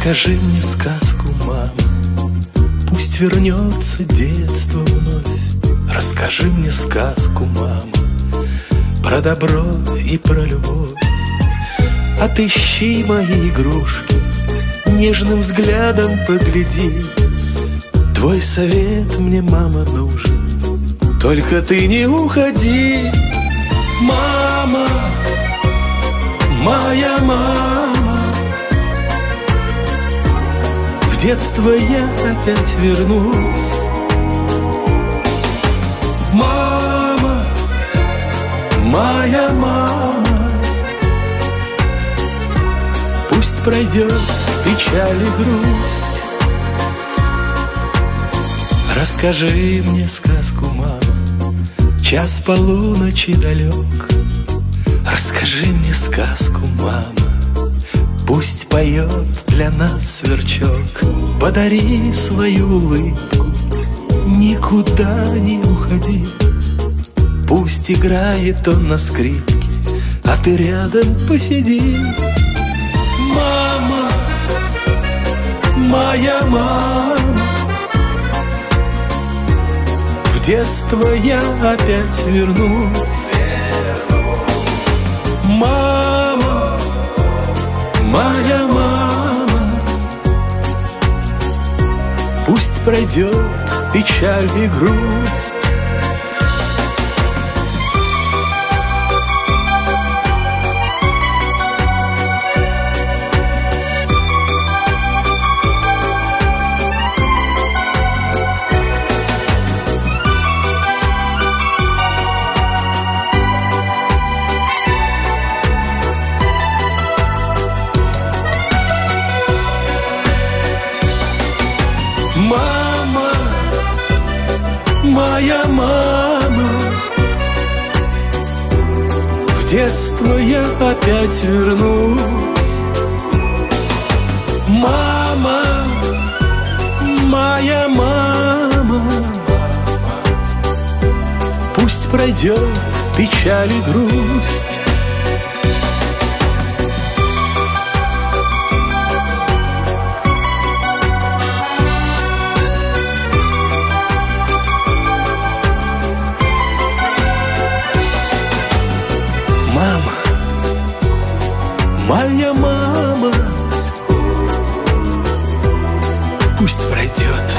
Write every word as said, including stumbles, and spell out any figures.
Расскажи мне сказку, мама, пусть вернется детство вновь. Расскажи мне сказку, мама, про добро и про любовь. Отыщи мои игрушки, нежным взглядом погляди. Твой совет мне, мама, нужен, только ты не уходи. Мама, моя мама, в детство я опять вернусь. Мама, моя мама, пусть пройдет печаль и грусть. Расскажи мне сказку, мама, час полуночи далек. Расскажи мне сказку, мама, пусть поет для нас сверчок. Подари свою улыбку, никуда не уходи. Пусть играет он на скрипке, а ты рядом посиди. Мама, моя мама, в детство я опять вернусь. Мама, моя мама, пусть пройдет печаль и грусть. Мама, моя мама, в детство я опять вернусь. Мама, моя мама, пусть пройдет печаль и грусть. Мама, моя мама, пусть пройдет